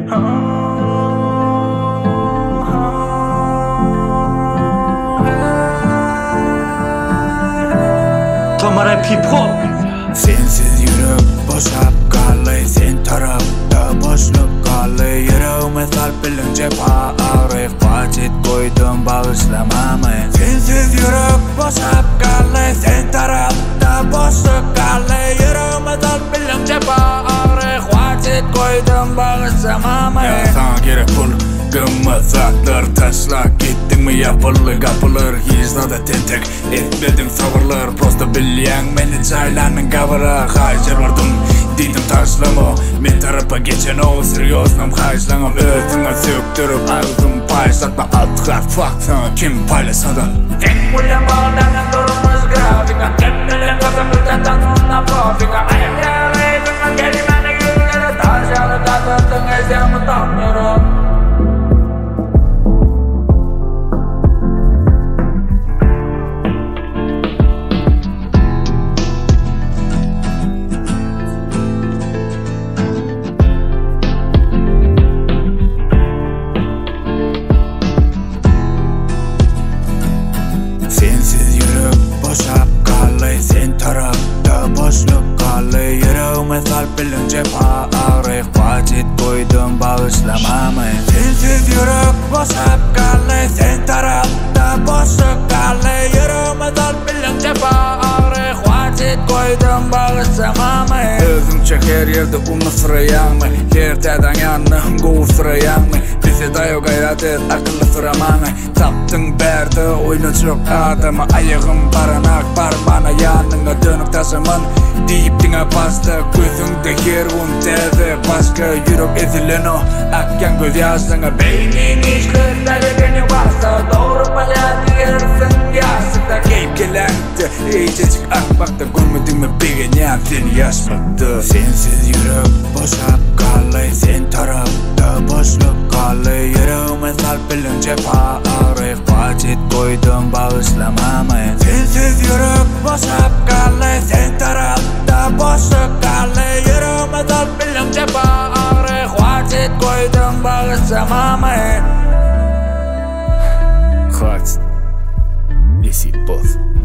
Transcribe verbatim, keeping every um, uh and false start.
Tomar P-pop. Sensiz yürek boşap kalay, sen tarafta boşluk kalay. Yüreğime sarpilince ağrı Vacit koydum bağışlamamı. Sensiz yürek boşap kalay, sen tarafta boşluk kalay. Yüreğime sarpilince ağrı Vacit koydum bağışlamamı. Ya sana gerek pul Gımızaklar taşla gittin mi yapılı kapılar. Hizlada tentek etmedim savırlar. Prosta bilyen meni çaylanın kavara. Haycar vardım dedim taşlama. Men tarafa geçen o seriosnam hayşlanam. Özüne söktürüp ağzım paylaşatma. Altıklar fuck sana kim paylaşsa da. Tek mulia bağlanan durmuş grafika. Kendine kazanırken tanrına profika. Ayakta reydinle kelimeni yüzlere taşalı kazandın eşyamı tanıyorum. Sensiz yürek boşap kalay, sen tarafta boşluk kalay. Yüreğime sarpilince ağrı Vacit koydum bağışlamamı. Sensiz yürek boşap kalay, sen tarafta boşluk kalay. Yüreğime sarpilince ağrı Vacit koydum bağışlamamı. Özümçe her yerde unu sırayanmı. Her taydan yanım gov sırayanmı. Bize dayo gayret et akıllı sıramanı. Taptın berdi oyunu çok adamı. Ayağım baranak parmağına yanına dönük taşımın. Deyip dine bastı gözünde her un teze. Başka yürek ezilen o akyan göz yaşına. Beynin işlerleri beni varsa doğru bayağı yersin yaşında. Keyip gelendi iyicecik akmakta. Görmedin mi bir genyen seni yaşmaktı. Sensiz yürek boşap kalay, sen tarafta boşluk kalay. Yüreğime sarpilince ağrı Vacit koydum bağışlamamı. Sensiz yürek boşap kalay, sen tarafta boşluk kalay. Yüreğime sarpilince ağrı Vacit koydum bağışlamamı. Хватит, висит пост.